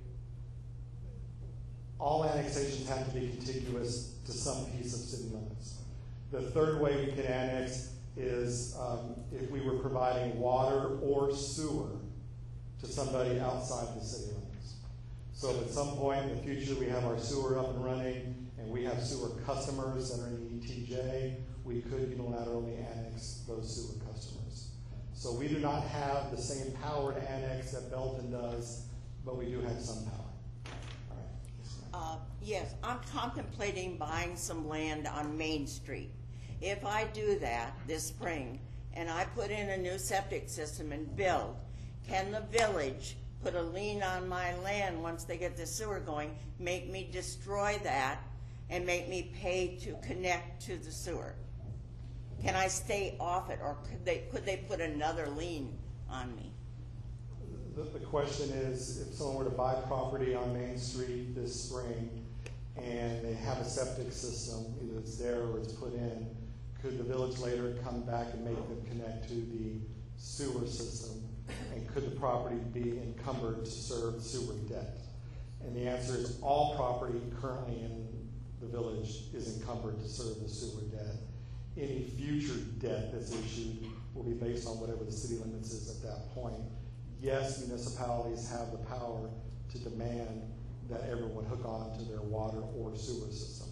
All annexations have to be contiguous to some piece of city limits. The third way we can annex is if we were providing water or sewer to somebody outside the city limits. So if at some point in the future we have our sewer up and running and we have sewer customers that are in the ETJ, we could unilaterally annex those sewer customers. So we do not have the same power to annex that Belton does, but we do have some power. All right. Yes, I'm contemplating buying some land on Main Street. If I do that this spring and I put in a new septic system and build, can the village put a lien on my land once they get the sewer going, make me destroy that, and make me pay to connect to the sewer? Can I stay off it, or could they put another lien on me? The question is, if someone were to buy property on Main Street this spring and they have a septic system, either it's there or it's put in, could the village later come back and make them connect to the sewer system? And could the property be encumbered to serve sewer debt? And the answer is all property currently in the village is encumbered to serve the sewer debt. Any future debt that's issued will be based on whatever the city limits is at that point. Yes, municipalities have the power to demand that everyone hook on to their water or sewer system.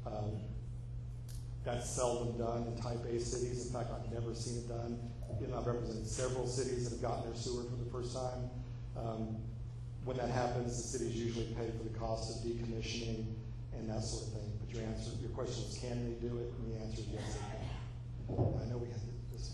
That's seldom done in type A cities. In fact, I've never seen it done. I've represented several cities that have gotten their sewer for the first time. When that happens, the cities usually pay for the cost of decommissioning and that sort of thing. But your question was, can they do it? And the answer is yes, they can. I know we had this.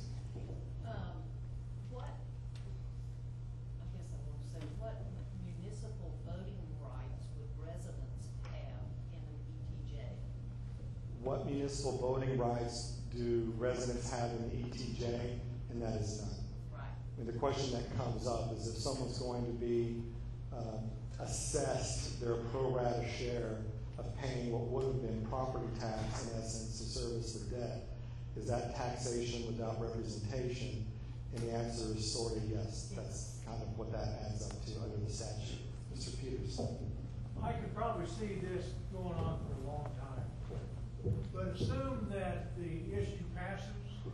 What municipal voting rights would residents have in an ETJ? What municipal voting rights do residents have in the ETJ? And that is none. Right. I mean, the question that comes up is if someone's going to be assessed their pro rata share of paying what would have been property tax, in essence, to service the debt, is that taxation without representation? And the answer is sort of yes. That's kind of what that adds up to under the statute. Mr. Peters. I could probably see this going on for a long time. But assume that the issue passes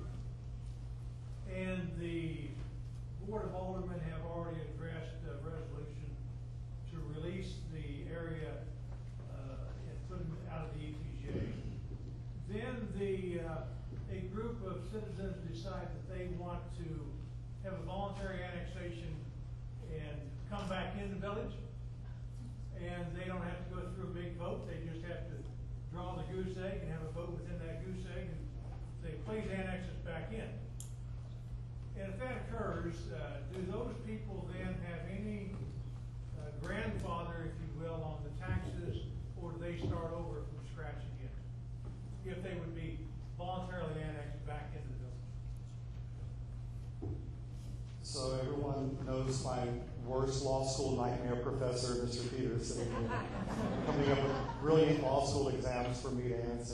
and the Board of Aldermen have already addressed a resolution to release the area and put them out of the ETJ. Then a group of citizens decide that they want to have a voluntary annexation and come back in the village. And they don't have to go through a big vote. They just have to draw the goose egg and have a vote within that goose egg and say, please annex us back in. And if that occurs, do those people then have any grandfather, if you will, on the taxes, or do they start over from scratch again? If they would be voluntarily annexed back into the village. So everyone knows my worst law school nightmare professor, Mr. Peters, coming up with brilliant law school exams for me to answer.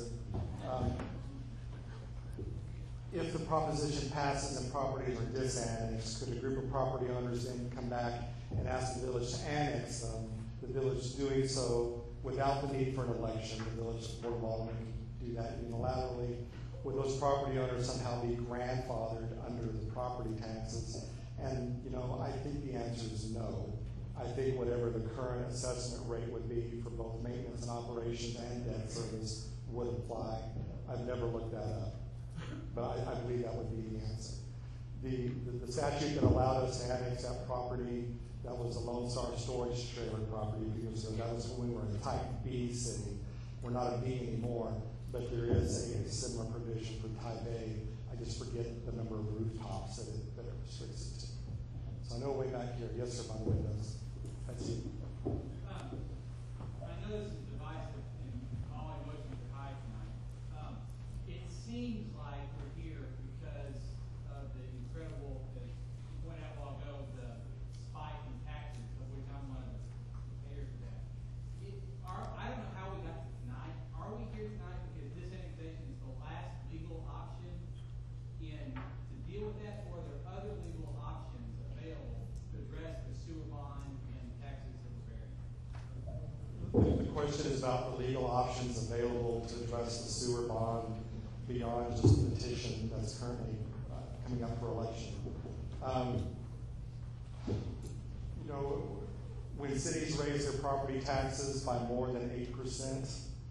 If the proposition passes and properties are disannexed, could a group of property owners then come back and ask the village to annex them? The village doing so without the need for an election. The village Board of Aldermen can do that unilaterally. Would those property owners somehow be grandfathered under the property taxes? And, I think the answer is no. I think whatever the current assessment rate would be for both maintenance and operations and debt service would apply. I've never looked that up, but I believe that would be the answer. The statute that allowed us to annex that property, that was the Lone Star Storage Trailer property a few years ago. That was when we were a type B city. We're not a B anymore, but there is a similar provision for type A. I just forget the number of rooftops that it restricts it to. So I know way back here. Yes, sir, by the windows. That's you. I know this is divisive and all emotions are high tonight. It seems like we're here because of the incredible, that went out a while ago, the spike in taxes, of which I'm one of the payers of that. I don't know how we got to tonight. Are we here tonight because this annexation is the last legal option to deal with that, or are there other legal options available to address the sewer bond and taxes that we're bearing? The question is about the legal options available to address the sewer bond beyond just the petition that's currently coming up for election. You know, when cities raise their property taxes by more than 8%,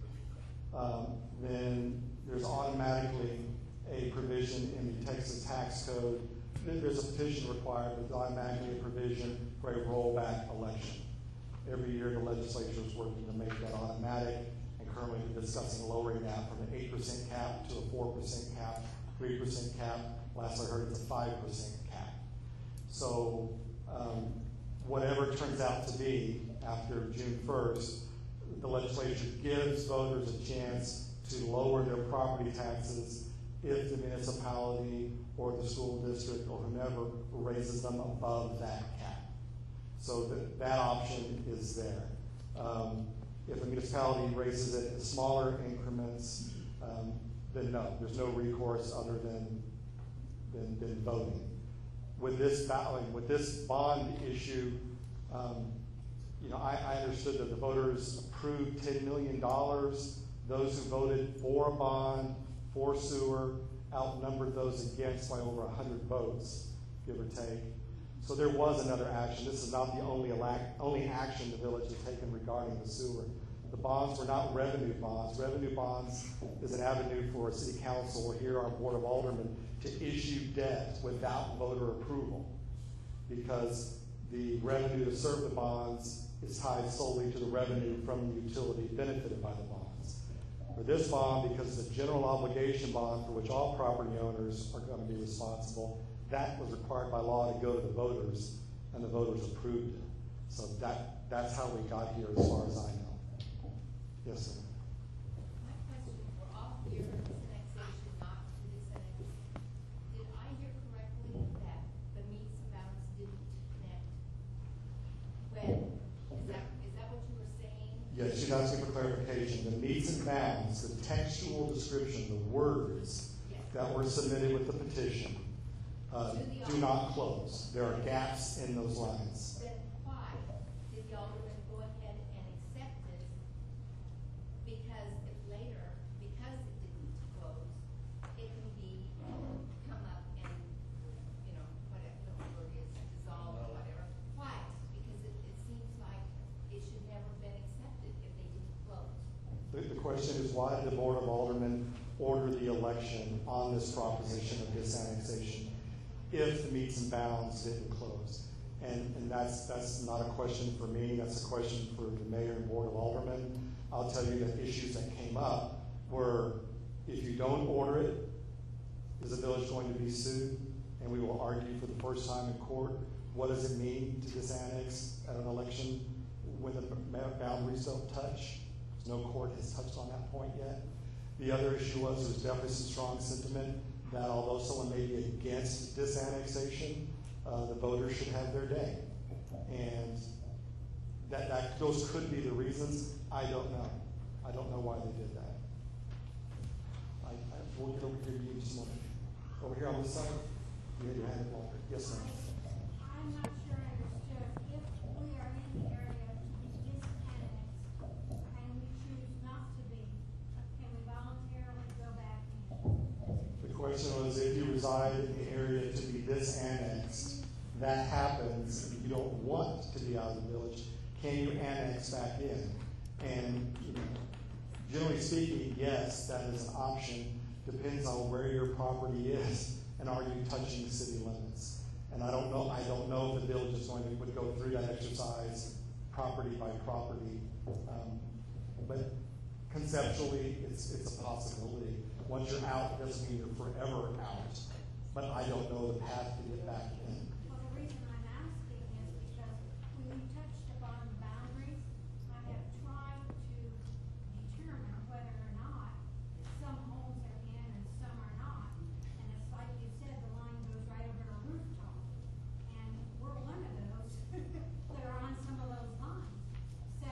then there's automatically a provision in the Texas tax code. There's a petition required, but there's automatically a provision for a rollback election. Every year the legislature is working to make that automatic, and currently we're discussing lowering that from an 8% cap to a 4% cap, 3% cap. Last I heard it's a 5% cap. So whatever it turns out to be after June 1st, the legislature gives voters a chance to lower their property taxes if the municipality or the school district or whomever raises them above that cap. So that option is there. If a municipality raises it in smaller increments, then no, there's no recourse other than voting. With this bond issue, I understood that the voters approved $10 million. Those who voted for a bond, for sewer, outnumbered those against by over 100 votes, give or take. So there was another action. This is not the only action the village has taken regarding the sewer. The bonds were not revenue bonds. Revenue bonds is an avenue for a city council or here our board of aldermen to issue debt without voter approval, because the revenue to serve the bonds is tied solely to the revenue from the utility benefited by the bonds. For this bond, because it's a general obligation bond for which all property owners are going to be responsible, that was required by law to go to the voters, and the voters approved it. So that's how we got here as far as I know. Yes, sir. My question, we're all here in this annexation, not to this annexation. Did I hear correctly that the meets and bounds didn't connect? Is that what you were saying? Yes, she's asking for clarification. The meets and bounds, the textual description, the words that were submitted with the petition do not close. There are gaps in those lines. Then why did the alderman go ahead and accept this? Because if later, because it didn't close, it can be come up and, whatever the word is, dissolve or whatever. Why? Because it seems like it should never have been accepted if they didn't close. The question is, why did the Board of Aldermen order the election on this proposition of this annexation if the meets and bounds didn't close? And that's not a question for me. That's a question for the mayor and Board of Aldermen. I'll tell you that issues that came up were, if you don't order it, is the village going to be sued? And we will argue for the first time in court, what does it mean to disannex at an election when the boundaries don't touch? No court has touched on that point yet. The other issue was there was definitely some strong sentiment that although someone may be against disannexation, the voters should have their day. And those could be the reasons. I don't know. I don't know why they did that. We'll get over here to you just a moment. Over here on this side, you had your hand up longer. Yes, ma'am. I'm not sure I understood. If we are in the area to be disannexed and we choose not to be, can we voluntarily go back in? The question was, if you reside in the area to be disannexed, that happens you don't want to be out of the village, can you annex back in? And generally speaking, yes, that is an option. Depends on where your property is and are you touching the city limits. And I don't know if the village is would go through that exercise property by property. But conceptually, it's a possibility. Once you're out, it doesn't mean you're forever out. But I don't know the path to get back in. Well, the reason I'm asking is because when you touched upon boundaries, I have tried to determine whether or not some homes are in and some are not. And it's like you said, the line goes right over a rooftop. And we're one of those that are on some of those lines. So,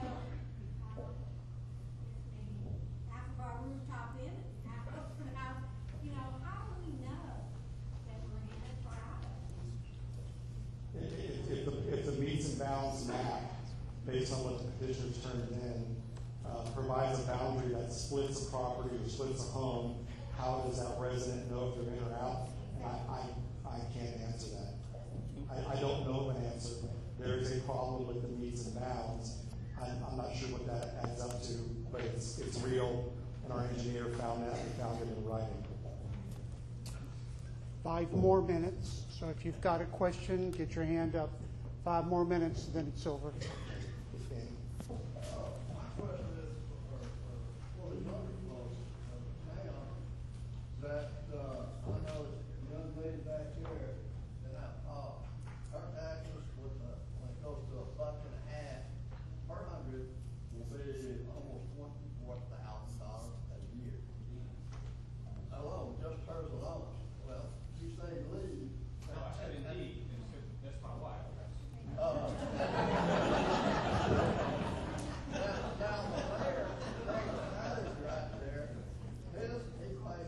maybe half of our rooftop in and half of the house, how do we know that we're in it or out of it? If the meets and bounds map, based on what the petitioners turned in, provides a boundary that splits a property or splits a home, how does that resident know if they're in or out? And I can't answer that. I don't know an answer. There is a problem with the meets and bounds. I'm not sure what that adds up to, but it's real, and our engineer found that and found it in writing. 5 more minutes. So if you've got a question, get your hand up. 5 more minutes, then it's over. My question is for the younger folks now that I know the young lady back here that her taxes when it goes to $1.50 per hundred will be almost $24,000 a year. Alone, just hers alone. Well, you say leave. No, I said indeed, that's my wife. Now, the mayor, the manager right there, he pays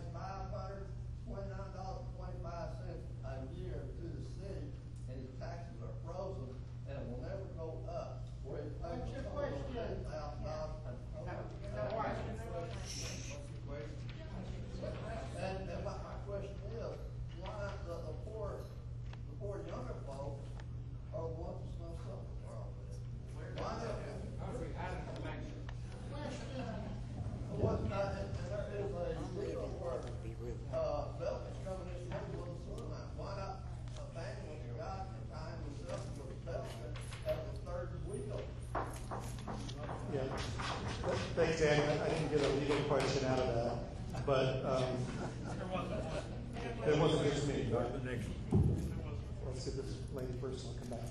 $529.25 a year to the city, and his taxes are frozen, and it will never go up. Where he pays What's your question? $8,000 and my question is, why the poor younger folks are the ones that's gonna suffer from this? Why not? And there is a legal word. Belton's coming this way with a swim out. Why not abandon the God and time himself with Belton as the third wheel? Yeah. Thanks, Dan. I didn't get a legal question out of that, but it wasn't just me. Let's see this lady first. I'll come back.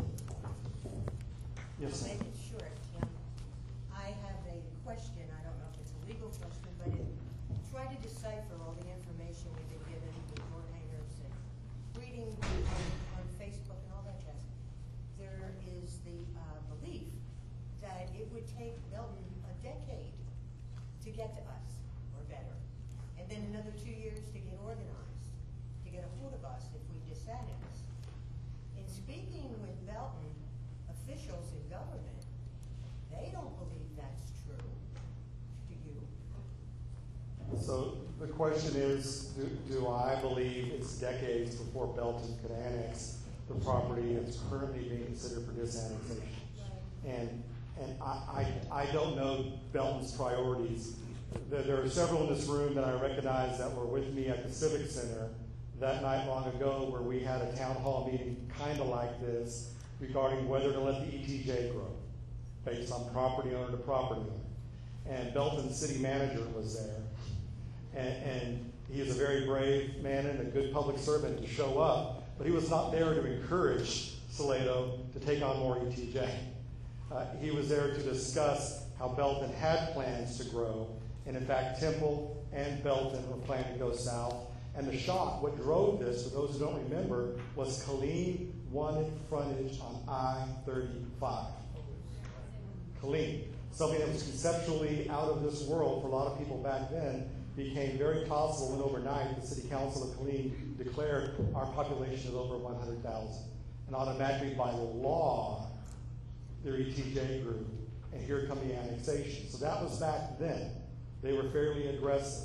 Yes, I'll ma'am. make it short, Tim. I have a question. I don't know if it's a legal question, but try to decipher all the information we've been given with door hangers and reading on Facebook and all that jazz. There is the belief that it would take Belton a decade to get to us, or better, and then another 2 years to get organized, to get a hold of us if we disannex. In speaking with Belton officials in government, they don't believe that's true. Do you? So the question is, do I believe it's decades before Belton could annex the property that's currently being considered for disannexation? And I don't know Belton's priorities. There are several in this room that I recognize that were with me at the Civic Center that night long ago where we had a town hall meeting kind of like this regarding whether to let the ETJ grow based on property owner to property owner. And Belton's city manager was there. And he is a very brave man and a good public servant to show up, but he was not there to encourage Salado to take on more ETJ. He was there to discuss how Belton had plans to grow, and in fact Temple and Belton were planning to go south. And the shock, what drove this, for those who don't remember, was Killeen wanted frontage on I-35. Killeen, something that was conceptually out of this world for a lot of people back then, became very possible when overnight the City Council of Killeen declared our population is over 100,000. And automatically by law, their ETJ grew, and here come the annexation. So that was back then. They were fairly aggressive.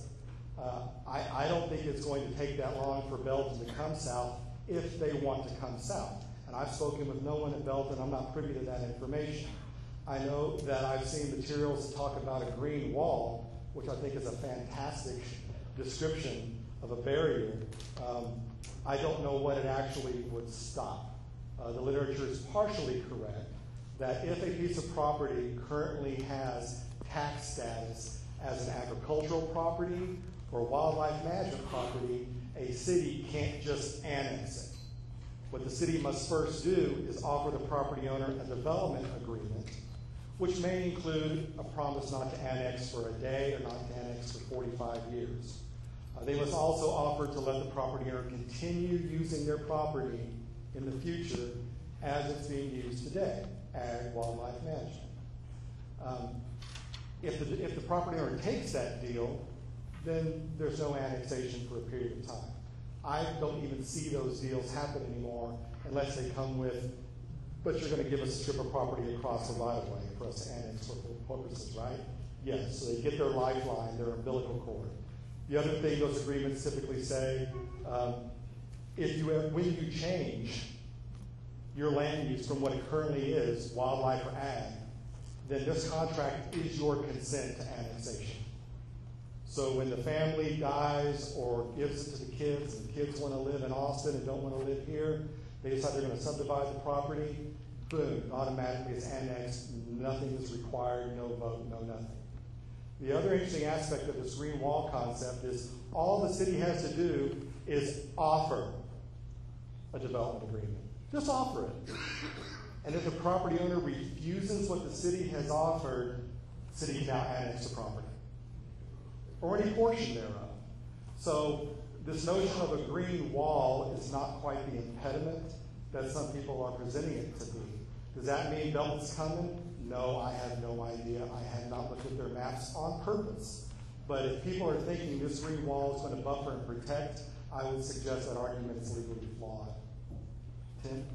I don't think it's going to take that long for Belton to come south if they want to come south. And And I've spoken with no one at Belton. I'm not privy to that information. I know that I've seen materials that talk about a green wall, which I think is a fantastic description of a barrier. I don't know what it actually would stop. The literature is partially correct that if a piece of property currently has tax status as an agricultural property or wildlife management property, a city can't just annex it. What the city must first do is offer the property owner a development agreement, which may include a promise not to annex for a day or not to annex for 45 years. They must also offer to let the property owner continue using their property in the future as it's being used today, ag, wildlife management. If the property owner takes that deal, then there's no annexation for a period of time. I don't even see those deals happen anymore unless they come with, but you're going to give us a strip of property across the right of way for us to annex for purposes, right? Yes, so they get their lifeline, their umbilical cord. The other thing those agreements typically say, when you change your land use from what it currently is, wildlife or ag, then this contract is your consent to annexation. So when the family dies or gives it to the kids, and the kids want to live in Austin and don't want to live here, they decide they're going to subdivide the property, boom, automatically it's annexed, nothing is required, no vote, no nothing. The other interesting aspect of this green wall concept is all the city has to do is offer a development agreement. Just offer it. And if the property owner refuses what the city has offered, the city can now annex the property, or any portion thereof. So this notion of a green wall is not quite the impediment that some people are presenting it to be. Does that mean Belton's coming? No, I have no idea. I have not looked at their maps on purpose. But if people are thinking this green wall is going to buffer and protect, I would suggest that argument is legally flawed. Tim?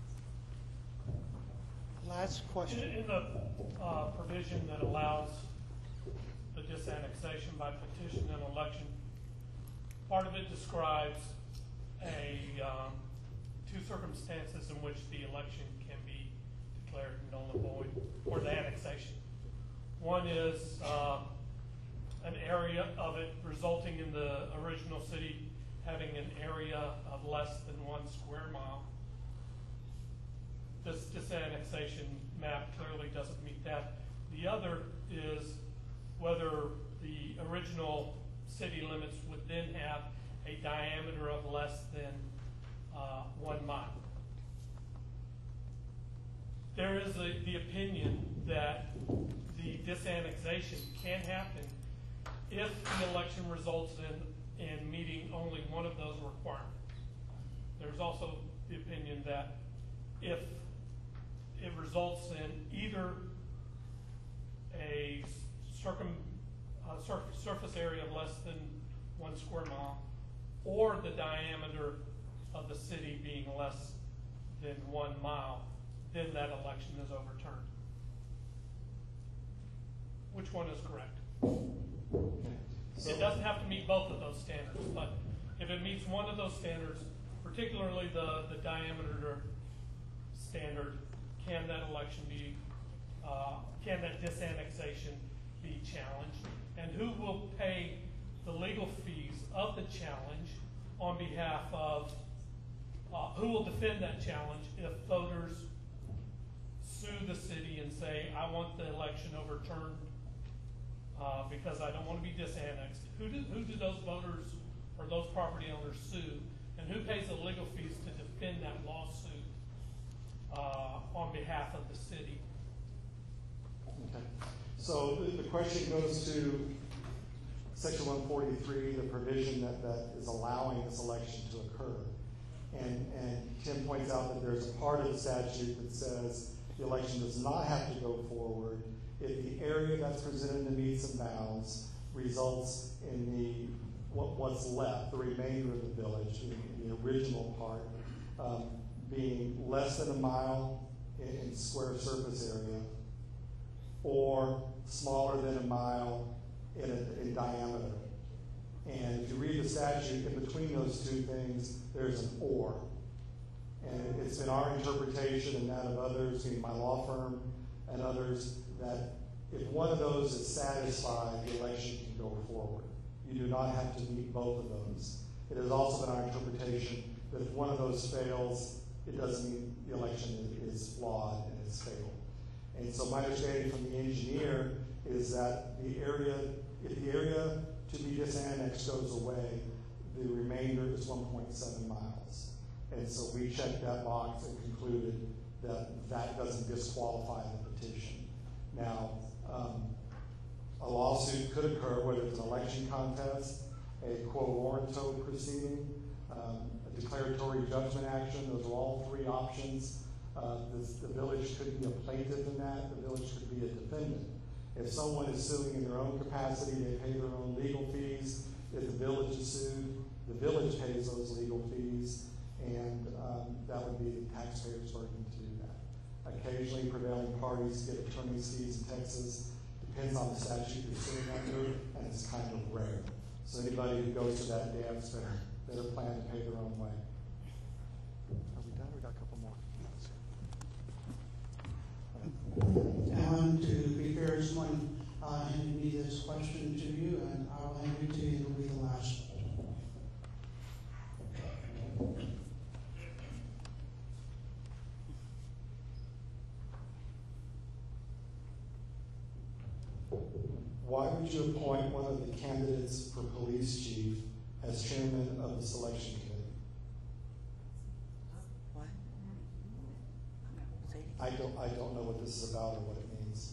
Last question. In the provision that allows the disannexation by petition and election, part of it describes two circumstances in which the election can be declared null and void, or the annexation. One is an area of it resulting in the original city having an area of less than 1 square mile. This disannexation map clearly doesn't meet that. The other is whether the original city limits would then have a diameter of less than 1 mile. There is the opinion that the disannexation can happen if the election results in meeting only one of those requirements. There's also the opinion that if it results in either a surface area of less than 1 square mile or the diameter of the city being less than 1 mile, then that election is overturned. Which one is correct? It doesn't have to meet both of those standards, but if it meets one of those standards, particularly the diameter standard, can that election be, can that disannexation be challenged? And who will pay the legal fees of the challenge on behalf of, who will defend that challenge if voters sue the city and say, I want the election overturned because I don't want to be disannexed? Who do those voters or those property owners sue? And who pays the legal fees to defend that lawsuit on behalf of the city? Okay. So the question goes to Section 143, the provision that is allowing this election to occur. And Tim points out that there's a part of the statute that says the election does not have to go forward if the area that's presented in the meets and bounds results in what's left, the remainder of the village, the original part, being less than 1 mile in square surface area, or smaller than 1 mile in diameter. And if you read the statute, in between those two things, there's an or. And it's been our interpretation and that of others, meaning my law firm and others, that if one of those is satisfied, the election can go forward. You do not have to meet both of those. It has also been our interpretation that if one of those fails, it doesn't mean the election is flawed and it's failed. And so my understanding from the engineer is that the area, if the area to be disannexed goes away, the remainder is 1.7 miles. And so we checked that box and concluded that that doesn't disqualify the petition. Now, a lawsuit could occur, whether it's an election contest, a quo warranto proceeding, a declaratory judgment action. Those are all three options. The village could be a plaintiff in that. The village could be a defendant. If someone is suing in their own capacity, they pay their own legal fees. If the village is sued, the village pays those legal fees, and that would be the taxpayer's burden to do that. Occasionally, prevailing parties get attorney's fees in Texas. Depends on the statute you're suing under, and it's kind of rare. So anybody who goes to that dance better plan to pay their own way. Are we done? We got a couple more. Alan, to be fair, someone handed me this question to you, and I'll hand it to you. It'll be the last one. Why would you appoint one of the candidates for police chief as chairman of the selection committee? What? I don't know what this is about or what it means.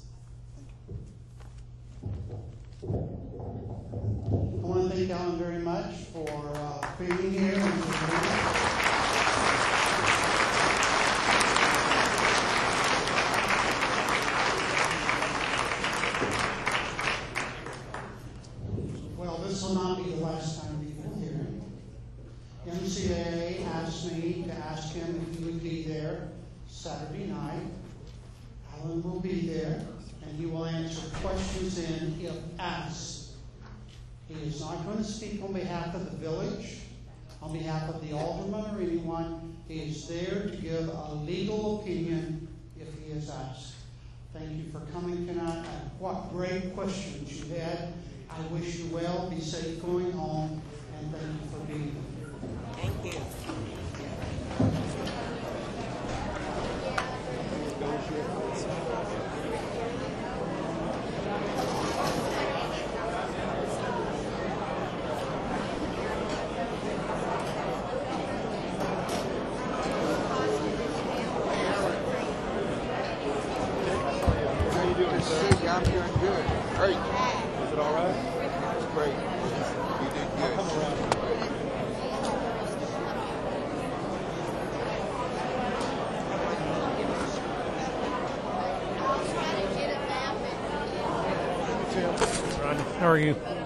I want to thank Alan very much for being here. Well, this will not be the last time we've been here. MCA asked me to ask him if he would be there Saturday night. Alan will be there, and he will answer questions and if asked. He is not going to speak on behalf of the village, on behalf of the alderman or anyone. He is there to give a legal opinion if he is asked. Thank you for coming tonight, and what great questions you had. I wish you well, be safe going home, and thank you for being here. Thank you. I'm doing good. Great. Is it all right? It's great. You did good. I'll come around. How are you?